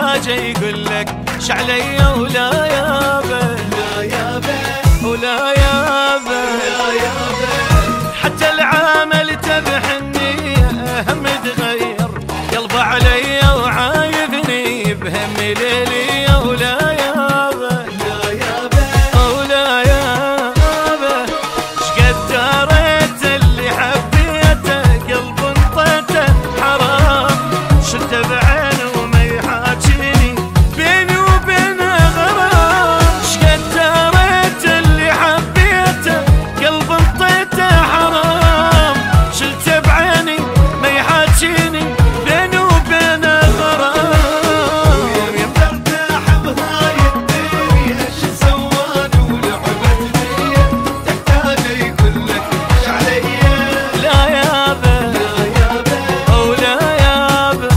تحتاجه يقولك شعليا ولا يابا لا يابا ولا يابا لا يابا. حتى العامل تبحني هم تغير قلبه علي وعايذني بهم ليلي ولا يابا لا يابا ولا يابا. شقد داريت اللي حبيته قلب انطيته حرام شلته بعينه وما يحاجيني بيني وبينه غرام. شقد داريت اللي حبيته قلب انطيته حرام شلته بعيني ما يحاجيني بيني وبينه غرام. ترتاح بهاي الدنيا شو سواني ولعبت بيا تحتاجه يقولك شعليا. لا يابا لا يابا ولا يابا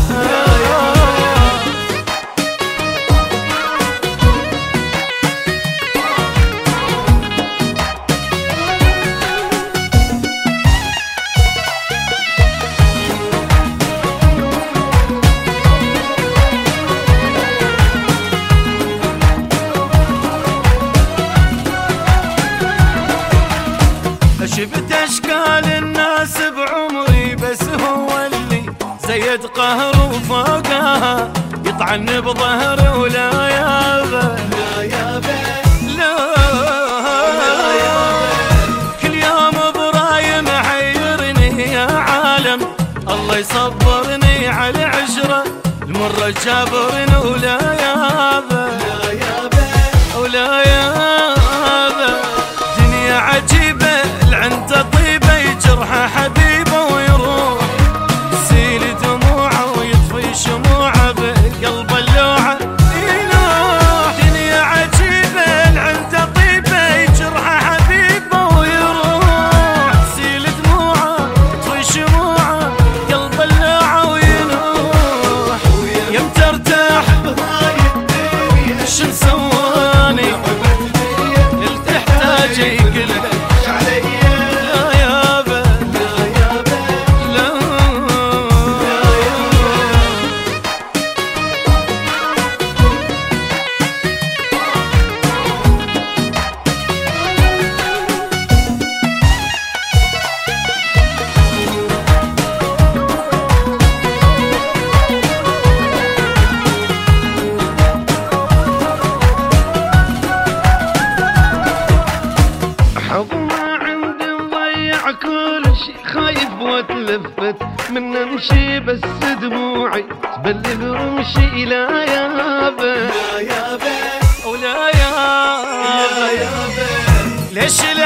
شفت اشكال الناس بعمري بس هو اللي زيد قهر وفوقها يطعن بظهري ولا يابا لا يابا لا كل يوم براي محيرني يا عالم الله يصبرني على عشرة المرة جابرني ولا يابا لا يابا ولا يابا. دنيا عجيبة العنده طيبة يجرح حبيبه ويروح يسيل دموعه ويطفي شموعه بقلب اللوعة يلوح. دنيا عجيبة العنده طيبة يجرح حبيبه ويروح يسيل دموعه يطفي شموعه قلب اللوعة وينوح. يم ترتاح بهاي الدنيا شن سواني لعبت بيا تحتاجه يقلك شعليا. لا يابا لا يابا لا حظ ما عندي مضيع كل شي خايف واتلفت من امشي بس دموعي تبلل رمشي. لا يابا لا يابا ولا يابا لا يابا. ليش